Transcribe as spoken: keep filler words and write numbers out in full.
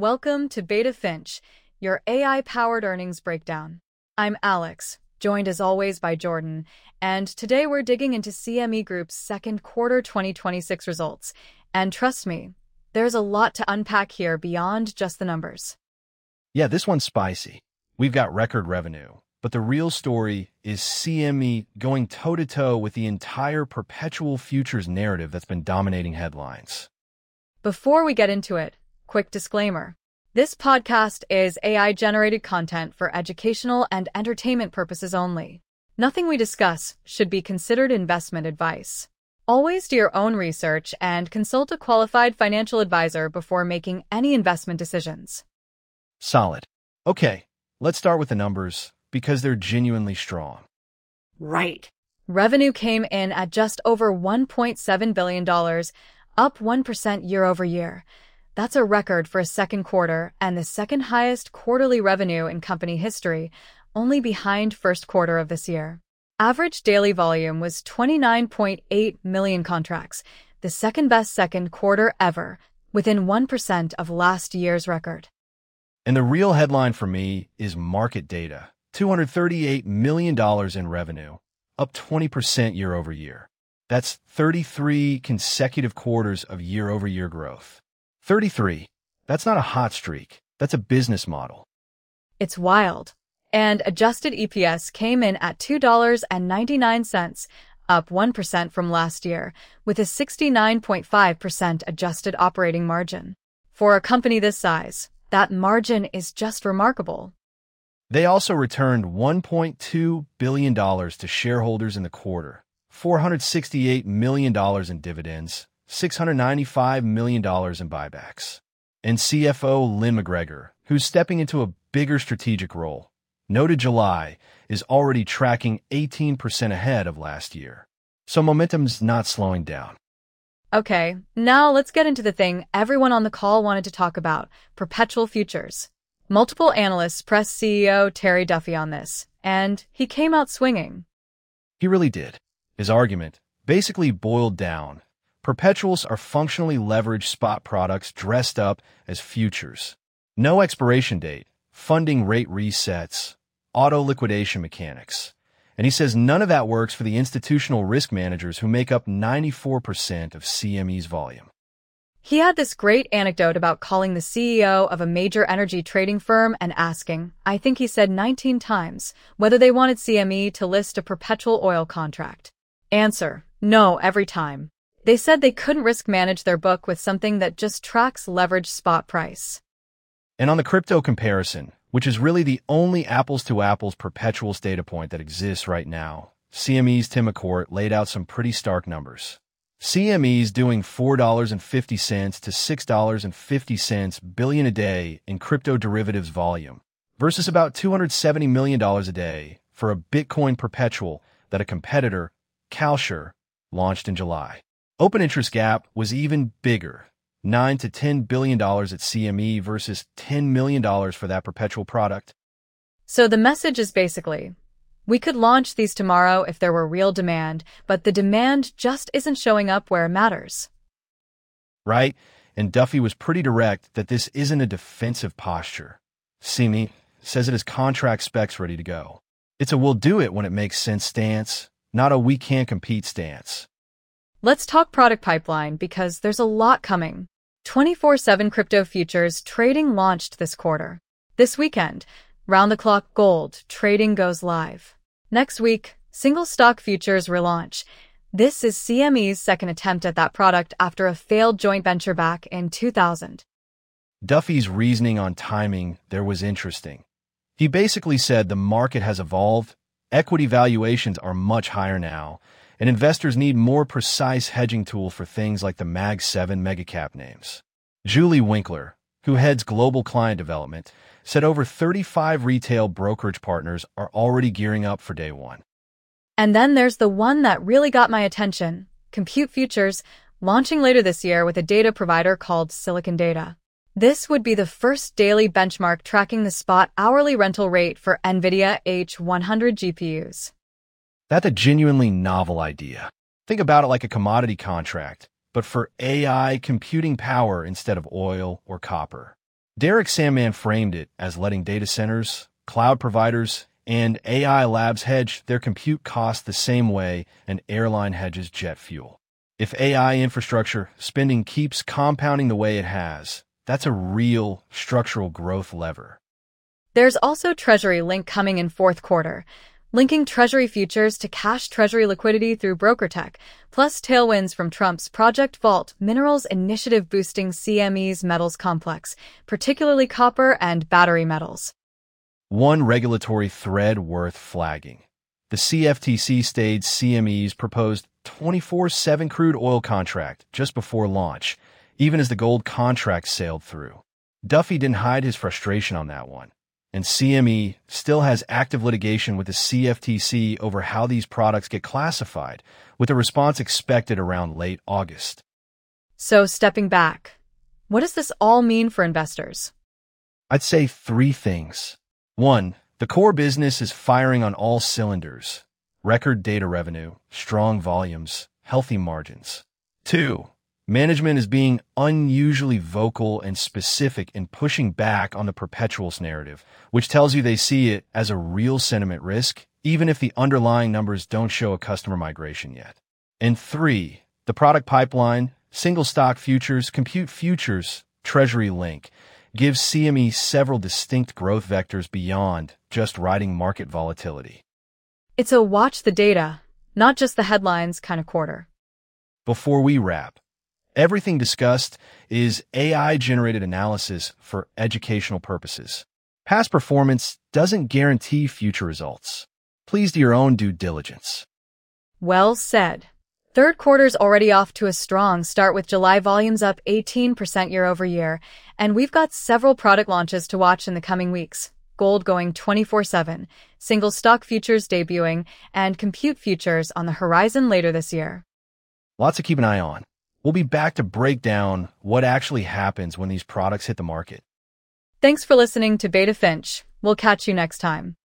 Welcome to Beta Finch, your A I-powered earnings breakdown. I'm Alex, joined as always by Jordan, and today we're digging into C M E Group's second quarter twenty twenty-six results. And trust me, there's a lot to unpack here beyond just the numbers. Yeah, this one's spicy. We've got record revenue, but the real story is C M E going toe-to-toe with the entire perpetual futures narrative that's been dominating headlines. Before we get into it, quick disclaimer. This podcast is A I-generated content for educational and entertainment purposes only. Nothing we discuss should be considered investment advice. Always do your own research and consult a qualified financial advisor before making any investment decisions. Solid. Okay, let's start with the numbers, because they're genuinely strong. Right. Revenue came in at just over one point seven billion dollars, up one percent year over year. That's a record for a second quarter and the second highest quarterly revenue in company history, only behind first quarter of this year. Average daily volume was twenty-nine point eight million contracts, the second best second quarter ever, within one percent of last year's record. And the real headline for me is market data. two hundred thirty-eight million dollars in revenue, up twenty percent year over year. That's thirty-three consecutive quarters of year-over-year growth. thirty-three. That's not a hot streak. That's a business model. It's wild. And adjusted E P S came in at two dollars and ninety-nine cents, up one percent from last year, with a sixty-nine point five percent adjusted operating margin. For a company this size, that margin is just remarkable. They also returned one point two billion dollars to shareholders in the quarter, four hundred sixty-eight million dollars in dividends, six hundred ninety-five million dollars in buybacks. And C F O Lynn McGregor, who's stepping into a bigger strategic role, noted July is already tracking eighteen percent ahead of last year. So momentum's not slowing down. Okay, now let's get into the thing everyone on the call wanted to talk about, perpetual futures. Multiple analysts pressed C E O Terry Duffy on this, and he came out swinging. He really did. His argument basically boiled down. Perpetuals are functionally leveraged spot products dressed up as futures. No expiration date, funding rate resets, auto-liquidation mechanics. And he says none of that works for the institutional risk managers who make up ninety-four percent of C M E's volume. He had this great anecdote about calling the C E O of a major energy trading firm and asking, I think he said nineteen times, whether they wanted C M E to list a perpetual oil contract. Answer, no, every time. They said they couldn't risk manage their book with something that just tracks leveraged spot price. And on the crypto comparison, which is really the only apples-to-apples perpetuals data point that exists right now, C M E's Tim McCourt laid out some pretty stark numbers. C M E's doing four dollars and fifty cents to six dollars and fifty cents billion a day in crypto derivatives volume, versus about two hundred seventy million dollars a day for a Bitcoin perpetual that a competitor, Kalshur, launched in July. Open interest gap was even bigger, nine to ten billion dollars at C M E versus ten million dollars for that perpetual product. So the message is basically, we could launch these tomorrow if there were real demand, but the demand just isn't showing up where it matters. Right? And Duffy was pretty direct that this isn't a defensive posture. C M E says it has contract specs ready to go. It's a we'll do it when it makes sense stance, not a we can't compete stance. Let's talk product pipeline because there's a lot coming. twenty-four seven Crypto Futures trading launched this quarter. This weekend, round-the-clock gold trading goes live. Next week, single stock futures relaunch. This is C M E's second attempt at that product after a failed joint venture back in two thousand. Duffy's reasoning on timing there was interesting. He basically said the market has evolved, equity valuations are much higher now, and investors need more precise hedging tool for things like the Mag seven megacap names. Julie Winkler, who heads global client development, said over thirty-five retail brokerage partners are already gearing up for day one. And then there's the one that really got my attention, Compute Futures, launching later this year with a data provider called Silicon Data. This would be the first daily benchmark tracking the spot hourly rental rate for NVIDIA H one hundred G P Us. That's a genuinely novel idea. Think about it like a commodity contract, but for A I computing power instead of oil or copper. Derek Sandman framed it as letting data centers, cloud providers, and A I labs hedge their compute costs the same way an airline hedges jet fuel. If A I infrastructure spending keeps compounding the way it has, that's a real structural growth lever. There's also Treasury Link coming in fourth quarter, linking Treasury futures to cash Treasury liquidity through BrokerTec, plus tailwinds from Trump's Project Vault minerals initiative boosting C M E's metals complex, particularly copper and battery metals. One regulatory thread worth flagging. The C F T C stayed C M E's proposed twenty-four seven crude oil contract just before launch, even as the gold contract sailed through. Duffy didn't hide his frustration on that one, and C M E still has active litigation with the C F T C over how these products get classified, with a response expected around late August. So, stepping back, what does this all mean for investors? I'd say three things. One, the core business is firing on all cylinders. Record data revenue, strong volumes, healthy margins. Two, management is being unusually vocal and specific in pushing back on the perpetuals narrative, which tells you they see it as a real sentiment risk, even if the underlying numbers don't show a customer migration yet. And three, the product pipeline, single stock futures, compute futures, Treasury Link, gives C M E several distinct growth vectors beyond just riding market volatility. It's a watch the data, not just the headlines kind of quarter. Before we wrap, everything discussed is A I-generated analysis for educational purposes. Past performance doesn't guarantee future results. Please do your own due diligence. Well said. Third quarter's already off to a strong start with July volumes up eighteen percent year over year, and we've got several product launches to watch in the coming weeks. Gold going twenty-four seven, single stock futures debuting, and compute futures on the horizon later this year. Lots to keep an eye on. We'll be back to break down what actually happens when these products hit the market. Thanks for listening to Beta Finch. We'll catch you next time.